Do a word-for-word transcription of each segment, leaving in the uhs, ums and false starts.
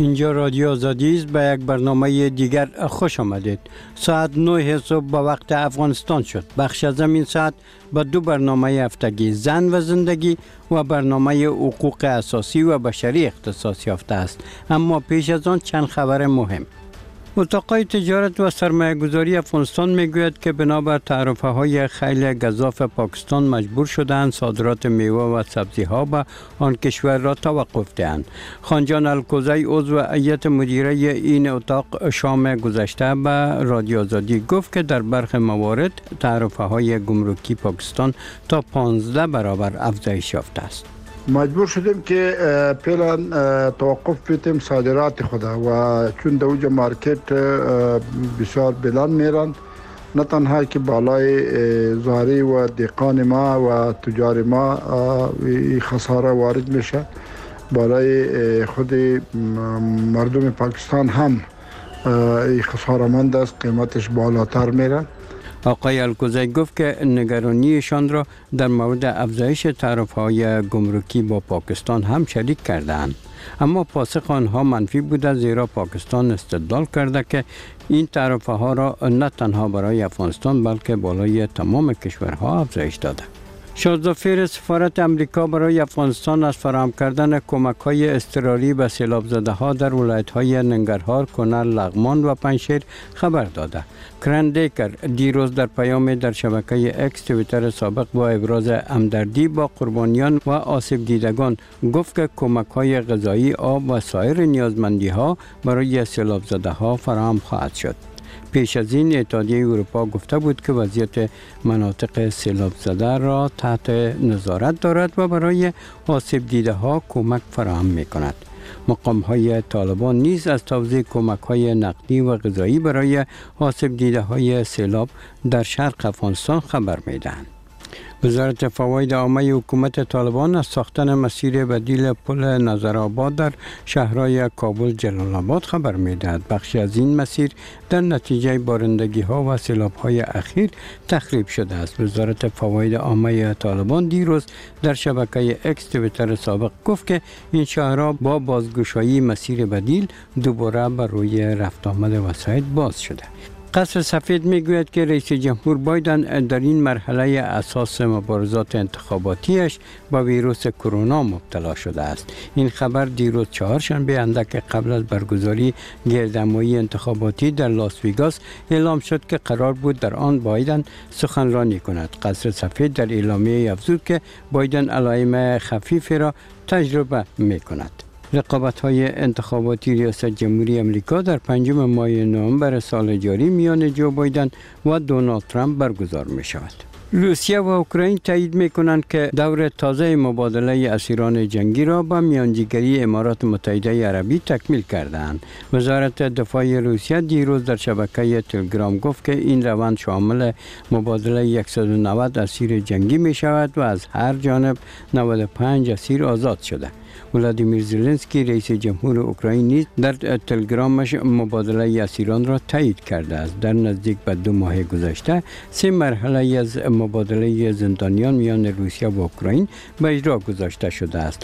اینجا رادیو آزادی است. به یک برنامه دیگر خوش آمدید. ساعت نه صبح به وقت افغانستان شد. بخش از این ساعت به دو برنامه هفتگی زن و زندگی و برنامه حقوق اساسی و بشری اختصاص یافته است. اما پیش از آن چند خبر مهم. اتاقای تجارت و سرمایه گذاری افغانستان میگوید که بنابر تعرفه های خیلی گزاف پاکستان مجبور شدند صادرات میوه و سبزی ها به آن کشور را توقف دهند. خانجان الکوزی عضو هیئت مدیره این اتاق شام گذشته به رادیو آزادی گفت که در برخی موارد تعرفه های گمرکی پاکستان تا پانزده برابر افزایش یافته است. مجبور شدیم که فعلا توقف بدیم صادرات خود و چون در اوج مارکت بسیار بلند میرن، نه تنها که بالای زاری و دهقان ما و تجار ما خساره وارد میشه، بالای خود مردم پاکستان هم خساره مند است، قیمتش بالاتر میره. آقای الکوزی گفت که نگرانیشان را در مورد افزایش تعرفه‌های گمرکی با پاکستان هم شریک کردند. اما پاسخ آنها منفی بوده، زیرا پاکستان استدلال کرده که این تعرفه ها را نه تنها برای افغانستان بلکه بالای تمام کشورها افزایش داده. شازده‌فیر سفارت امریکا برای افغانستان از فراهم کردن کمک‌های اضطراری به سیلاب زده ها در ولایت‌های ننگرهار، کنر، لغمان و پنجشیر خبر داده. کرن دیکر دیروز در پیام در شبکه اکس توییتر سابق با ابراز همدردی با قربانیان و آسیب دیدگان گفت که کمک‌های غذایی، آب و سایر نیازمندی‌ها برای سیلاب زده ها فراهم خواهد شد. پیش از این اتحادیه اروپا گفته بود که وضعیت مناطق سیلاب زده را تحت نظارت دارد و برای آسیب دیده ها کمک فراهم می کند. مقام های طالبان نیز از توزیع کمک های نقدی و غذایی برای آسیب دیده های سیلاب در شرق افغانستان خبر می دهند. وزارت فواید عامه حکومت طالبان از ساختن مسیر بدیل پل نظرآباد در شهرهای کابل جلال آباد خبر می‌دهد. بخشی از این مسیر در نتیجه بارندگی ها و سیلاب های اخیر تخریب شده است. وزارت فواید عامه طالبان دیروز در شبکه اکس توییتر سابق گفت که این شهرها با بازگشایی مسیر بدیل دوباره بر روی رفت آمد وسایط باز شده. قصر سفید میگوید که رئیس جمهور بایدن در این مرحله اساس مبارزات انتخاباتیش با ویروس کرونا مبتلا شده است. این خبر دیروز چهارشنبه اندک قبل از برگزاری گردهمایی انتخاباتی در لاس ویگاس اعلام شد که قرار بود در آن بایدن سخنرانی کند. قصر سفید در اعلامیه افزود که بایدن علائم خفیفی را تجربه میکند. رقابت‌های انتخاباتی ریاست جمهوری امریکا در پنجم ماه نوامبر سال جاری میان جو بایدن و دونالد ترامپ برگزار می شود. روسیه و اوکراین تایید می کنند که دور تازه مبادله اسیران جنگی را با میانجیگری امارات متحده عربی تکمیل کردند. وزارت دفاع روسیه دیروز در شبکه تلگرام گفت که این روند شامل مبادله صد و نود اسیر جنگی می شود و از هر جانب نود و پنج اسیر آزاد شده. ولادیمیر زلنسکی رئیس جمهور اوکراین نیز در تلگرامش مبادله اسیران را تایید کرده است. در نزدیک به دو ماه گذشته سه مرحله از مبادله زندانیان میان روسیه و اوکراین به اجرا گذاشته شده است.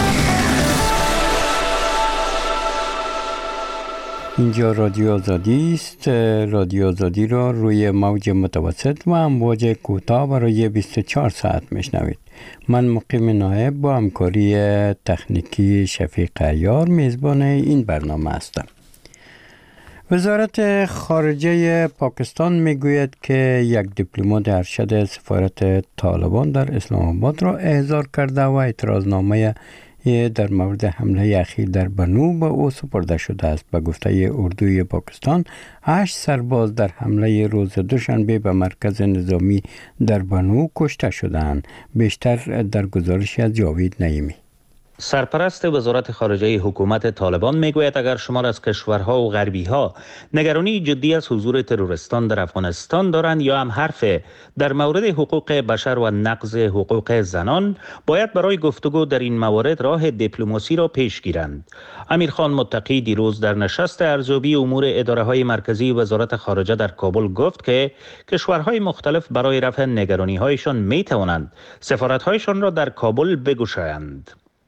اینجا رادیو آزادی است. رادیو آزادی را روی موج متوسط و امواج کوتاه برای بیست و چهار ساعت میشنوید. من مقیم نایب با همکاری تکنیکی شفیق عیار میزبان این برنامه هستم. وزارت خارجه پاکستان میگوید که یک دیپلمات ارشد سفارت طالبان در اسلام آباد را احضار کرده و اعتراضنامه در مورد حمله اخیر در بنو به او سپرده شده است. به گفته اردوی پاکستان، هشت سرباز در حمله روز دوشنبه به مرکز نظامی در بنو کشته شدند. بیشتر در گزارش از جاوید نعیمی. سرپرست وزارت خارجه حکومت طالبان میگوید اگر شمار از کشورها و غربی‌ها نگرانی جدی از حضور تروریستان در افغانستان دارند یا هم حرف در مورد حقوق بشر و نقض حقوق زنان، باید برای گفتگو در این موارد راه دیپلماسی را پیش گیرند. امیرخان متقی دیروز در نشست ارزیابی امور اداره‌های مرکزی وزارت خارجه در کابل گفت که کشورهای مختلف برای رفع نگرانی‌هایشان می‌توانند سفارت‌هایشان را در کابل بگشایند.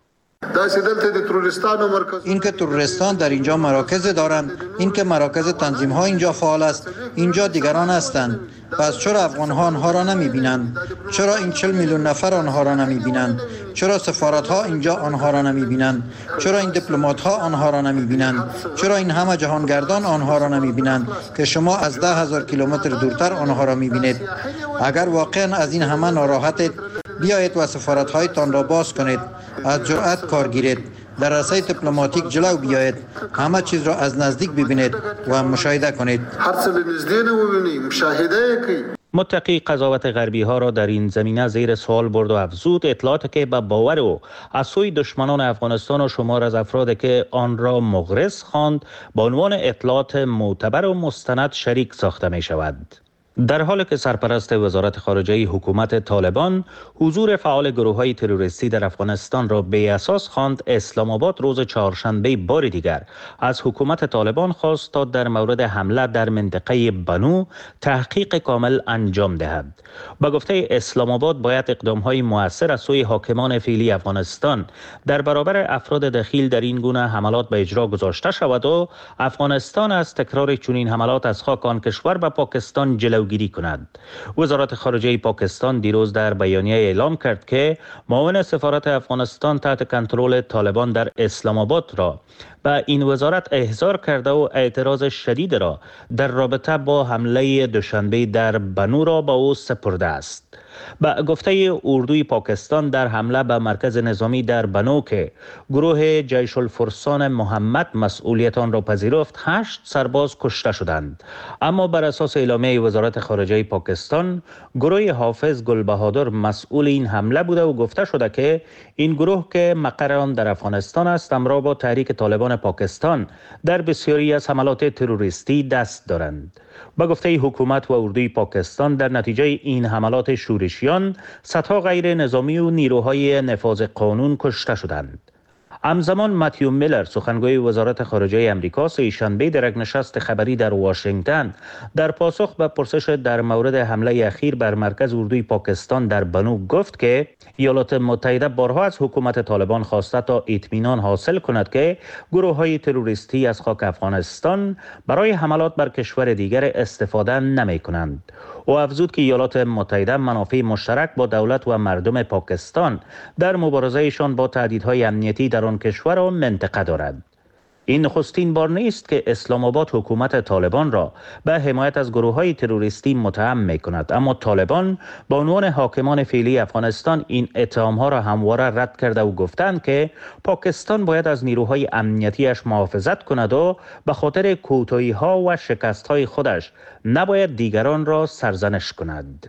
اینکه تروریستان در اینجا مراکز دارند، اینکه مراکز تنظیم ها اینجا فعال است، اینجا دیگران هستند. پس چرا افغان ها آنها را نمی بینند؟ چرا این چهل میلیون نفر آنها را نمی بینند؟ چرا سفارت ها اینجا آنها را نمی بینند؟ چرا این دیپلمات ها آنها را نمی بینند؟ چرا این همه جهانگردان آنها را نمی بینند که شما از ده هزار کیلومتر دورتر آنها را می بینید؟ اگر واقعا از این همه ناراحتید، بیایید و سفارت هایتان را باز کنید، از جرأت کار گیرید، در رسای دیپلماتیک جلو بیایید، همه چیز را از نزدیک ببینید و مشاهده کنید. هر څه نزدیک وبینید، مشاهده کنید. متقی قضاوت غربی ها را در این زمینه زیر سوال برد و افزود اطلاعاتی که به باور او از سوی دشمنان افغانستان و شمار از افرادی که آن را مغرض خواند به عنوان اطلاعات معتبر و مستند شریک ساخته می شود. در حالی که سرپرست وزارت خارجه حکومت طالبان حضور فعال گروه‌های تروریستی در افغانستان را بی اساس خواند، اسلام آباد روز چهارشنبه بار دیگر از حکومت طالبان خواست تا در مورد حمله در منطقه بنو تحقیق کامل انجام دهد. با گفته اسلام آباد باید اقدام‌های مؤثر از سوی حاکمان فعلی افغانستان در برابر افراد دخیل در این گونه حملات به اجرا گذاشته شود و افغانستان از تکرار چنین حملات از خاک آن کشور به پاکستان جلو گیری کند. وزارت خارجه پاکستان دیروز در بیانیه اعلام کرد که معاون سفارت افغانستان تحت کنترل طالبان در اسلام آباد را به این وزارت احضار کرده و اعتراض شدید را در رابطه با حمله دوشنبه در بنو را به او سپرده است. با گفته اردوی پاکستان در حمله به مرکز نظامی در بنو که گروه جیش الفرسان محمد مسئولیت آن را پذیرفت، هشت سرباز کشته شدند. اما بر اساس اعلامیه وزارت خارجه پاکستان، گروه حافظ گلبهادر مسئول این حمله بوده و گفته شده که این گروه که مقر آن در افغانستان است، همراه با تحریک طالبان پاکستان در بسیاری از حملات تروریستی دست دارند. با گفته حکومت و اردوی پاکستان در نتیجه این حملات شورشیان صدها غیر نظامی و نیروهای نفاذ قانون کشته شدند. همزمان متیو میلر سخنگوی وزارت خارجه امریکا سه‌شنبه در یک نشست خبری در واشنگتن در پاسخ به پرسش در مورد حمله اخیر بر مرکز اردوی پاکستان در بنو گفت که ایالات متحده بارها از حکومت طالبان خواسته تا اطمینان حاصل کند که گروه‌های تروریستی از خاک افغانستان برای حملات بر کشور دیگر استفاده نمی‌کنند. او افزود که ایالات متحده منافع مشترک با دولت و مردم پاکستان در مبارزهشان با تهدیدهای امنیتی در آن کشور و منطقه دارد. این نخستین بار نیست که اسلام آباد حکومت طالبان را به حمایت از گروه‌های تروریستی متهم می‌کند، اما طالبان به عنوان حاکمان فعلی افغانستان این اتهام‌ها را همواره رد کرده و گفتند که پاکستان باید از نیروهای امنیتیش محافظت کند و به خاطر کوتاهی‌ها و شکست‌های خودش نباید دیگران را سرزنش کند.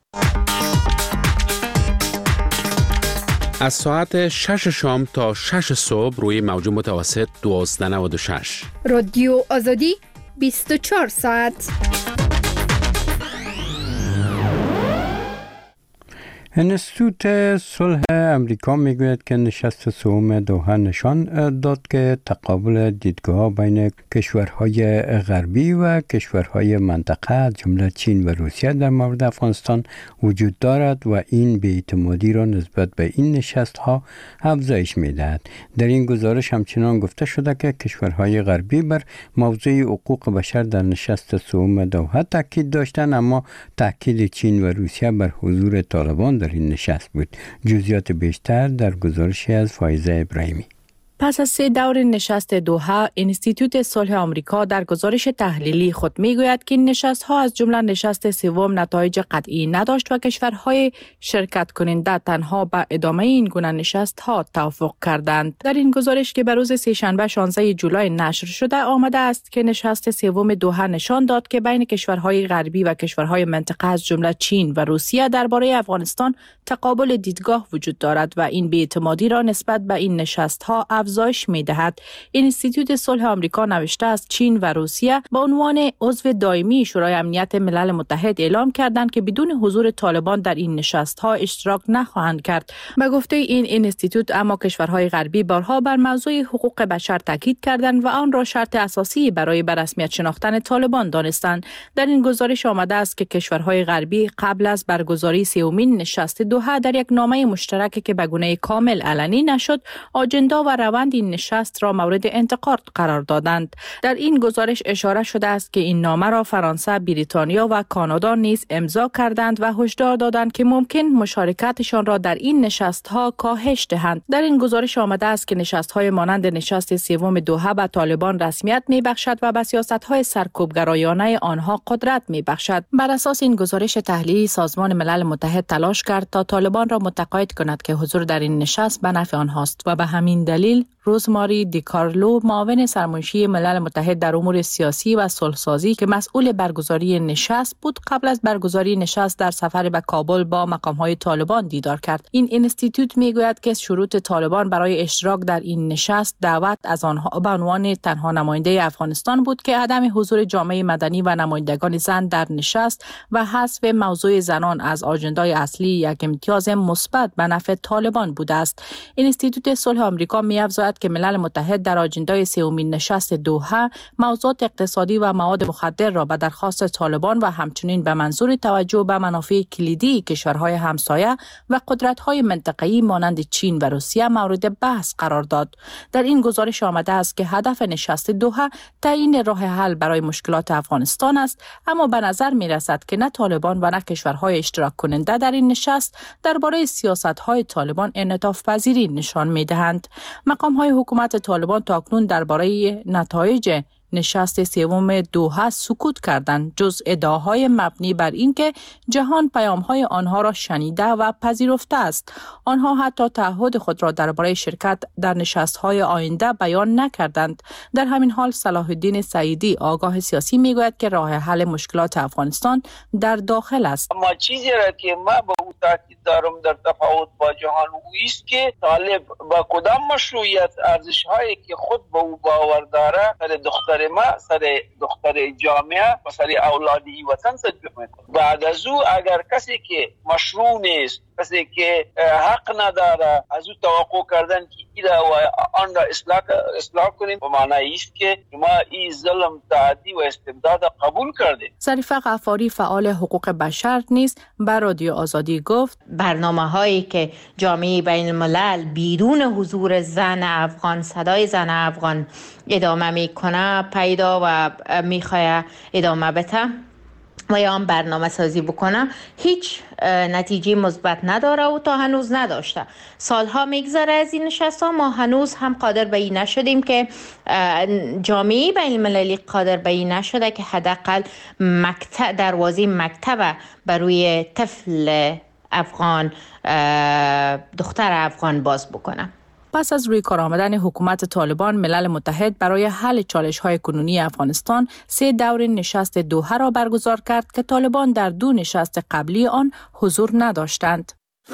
از ساعت شش شام تا شش صبح روی موج متوسط دوازده و نود و شش. رادیو آزادی بیست و چهار ساعت. انستیتوت صلح امریکا میگوید که نشست سوم دوحه نشان داد که تقابل دیدگاه بین کشورهای غربی و کشورهای منطقه از جمله چین و روسیه در مورد افغانستان وجود دارد و این بی‌اعتمادی را نسبت به این نشست ها افزایش میدهد. در این گزارش همچنان گفته شده که کشورهای غربی بر موضوع حقوق بشر در نشست سوم دوحه تاکید داشتند، اما تاکید چین و روسیه بر حضور طالبان در این نشست بود. جزئیات بیشتر در گزارشی از فایزه ابراهیمی. پس از سه دور نشست دوحه، انستیتوت صلح آمریکا در گزارش تحلیلی خود میگوید که این نشست‌ها از جمله نشست سوم نتایج قطعی نداشت و کشورهای شرکت کننده تنها به ادامه این گونه نشست‌ها توافق کردند. در این گزارش که به روز سه‌شنبه شانزده جولای نشر شده آمده است که نشست سوم دوحه نشان داد که بین کشورهای غربی و کشورهای منطقه از جمله چین و روسیه درباره افغانستان تقابل دیدگاه وجود دارد و این بی‌اعتمادی را نسبت به این نشست‌ها افزایش افزایش می‌دهد. اینستیتوت صلح آمریکا نوشته است چین و روسیه به عنوان عضو دائمی شورای امنیت ملل متحد اعلام کردند که بدون حضور طالبان در این نشست‌ها اشتراک نخواهند کرد. به گفته این اینستیتوت، اما کشورهای غربی بارها بر موضوع حقوق بشر تاکید کردند و آن را شرط اساسی برای به رسمیت شناختن طالبان دانستند. در این گزارش آمده است که کشورهای غربی قبل از برگزاری سومین نشست دوحه در یک نامه مشترک که به گونه کامل علنی نشد، آجندا و روند این نشست را مورد انتقاد قرار دادند. در این گزارش اشاره شده است که این نامه را فرانسه، بریتانیا و کانادا نیز امضا کردند و هشدار دادند که ممکن مشارکتشان را در این نشست‌ها کاهش دهند. در این گزارش آمده است که نشست‌های مانند نشست سوم دوحه به طالبان رسمیت می‌بخشد و به سیاست‌های سرکوبگرایانه آنها قدرت می‌بخشد. بر اساس این گزارش تحلیلی، سازمان ملل متحد تلاش کرد تا طالبان را متقاعد کند که حضور در این نشست به نفع آنهاست و به همین دلیل روزماری دیکارلو، معاون سرمنشی ملل متحد در امور سیاسی و صلح‌سازی که مسئول برگزاری نشست بود، قبل از برگزاری نشست در سفر به کابل با مقام‌های طالبان دیدار کرد. این اینستیتوت میگوید که شروط طالبان برای اشتراک در این نشست دعوت از آنها به عنوان تنها نماینده افغانستان بود که عدم حضور جامعه مدنی و نمایندگان زن در نشست و حذف موضوع زنان از آژندای اصلی یک امتیاز مثبت به نفع طالبان بوده است. اینستیتوت صلح آمریکا می‌افزاید که ملل متحد در آجندای سومین نشست دوحه موضوعات اقتصادی و مواد مخدر را به درخواست طالبان و همچنین به منظور توجه به منافع کلیدی کشورهای همسایه و قدرت‌های منطقه‌ای مانند چین و روسیه مورد بحث قرار داد. در این گزارش آمده است که هدف نشست دوحه تعیین راه حل برای مشکلات افغانستان است، اما به نظر می‌رسد که نه طالبان و نه کشورهای اشتراک کننده در این نشست درباره سیاست‌های طالبان انعطاف پذیری نشان می‌دهند. مقام‌های حکومت طالبان تاکنون درباره نتایج نشست سوم دوحه سکوت کردند، جز ادعاهای مبنی بر اینکه جهان پیام‌های آنها را شنیده و پذیرفته است. آنها حتی تعهد خود را درباره شرکت در نشست‌های آینده بیان نکردند. در همین حال صلاح الدین سعیدی، آگاه سیاسی، میگوید که راه حل مشکلات افغانستان در داخل است. اما چیزی را که ما به او تاکید دارم در تفاوت با جهان است که طالب با کدام مشروعیت ارزش‌هایی که خود به او باور داره سر دختر ما، سر دختر جامعه و سر اولادی وطن تطبیق میکنه. بعد از او اگر کسی که مشروع نیست، کسی که حق نداره، از او توقع کردن که ایره و آن را اصلاح, اصلاح کنیم به معنی است که ما این ظلم، تعدی و استبداد قبول کردیم. ظریفه غفاری، فعال حقوق بشر، نیز بر رادیو آزادی گفت برنامه هایی که جامعه بین الملل بیرون حضور زن افغان، صدای زن افغان ادامه میکنه، پیدا و میخواه ادامه بده و یا هم برنامه سازی بکنه، هیچ نتیجه مثبت نداره و تا هنوز نداشته. سالها میگذره از این نشست ها، ما هنوز هم قادر به این نشدیم که جامعه بین المللی قادر به این نشده که حداقل مکتب دروازه مکتب بروی طفل افغان، دختر افغان باز بکنه. پس از روی کار آمدن حکومت طالبان، ملل متحد برای حل چالش‌های کنونی افغانستان سه دور نشست دوحه را برگزار کرد که طالبان در دو نشست قبلی آن حضور نداشتند.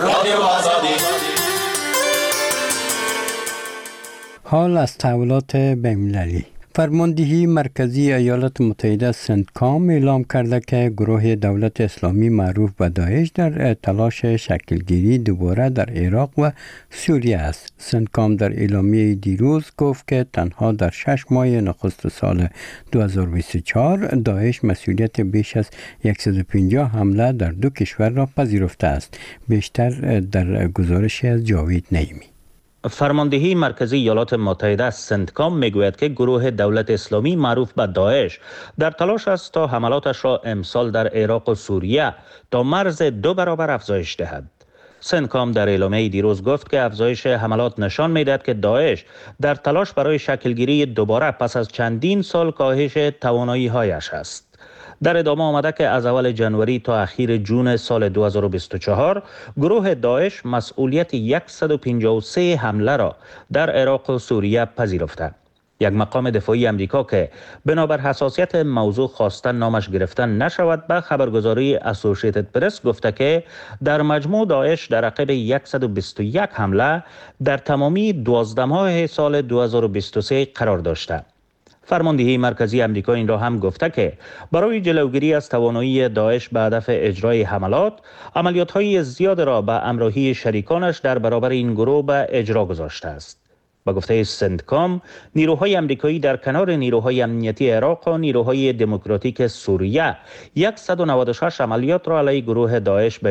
حال از تحولات بین‌المللی. فرماندهی مرکزی ایالات متحده سنتکام اعلام کرده که گروه دولت اسلامی معروف به داعش در تلاش شکلگیری دوباره در عراق و سوریه است. سنتکام در اعلامیه دیروز گفت که تنها در شش ماه نخست سال دو هزار و بیست و چهار داعش مسئولیت بیش از صد و پنجاه حمله در دو کشور را پذیرفته است. بیشتر در گزارش از جاوید نعیمی. فرماندهی مرکزی ایالات متحده سنتکام میگوید که گروه دولت اسلامی معروف به داعش در تلاش است تا حملاتش را امسال در عراق و سوریه تا مرز دو برابر افزایش دهد. سنتکام در اعلامیه دیروز گفت که افزایش حملات نشان میدهد که داعش در تلاش برای شکلگیری دوباره پس از چندین سال کاهش توانایی هایش است. در ادامه آمده که از اول جنوری تا اخیر جون سال دو هزار و بیست و چهار گروه داعش مسئولیت صد و پنجاه و سه حمله را در عراق و سوریه پذیرفته. یک مقام دفاعی امریکا که بنابر حساسیت موضوع خواستن نامش گرفتن نشود به خبرگزاری اسوسییتد پرس گفته که در مجموع داعش در عقب صد و بیست و یک حمله در تمامی دوازده ماه سال دو هزار و بیست و سه قرار داشته. فرماندهی مرکزی امریکا این را هم گفته که برای جلوگیری از توانایی داعش به هدف اجرای حملات، عملیات‌های زیاد را به همراهی شریکانش در برابر این گروه به اجرا گذاشته است. با گفته سنتکام، نیروهای امریکایی در کنار نیروهای امنیتی عراق و نیروهای دموکراتیک سوریه صد و نود و شش عملیات را علیه گروه داعش به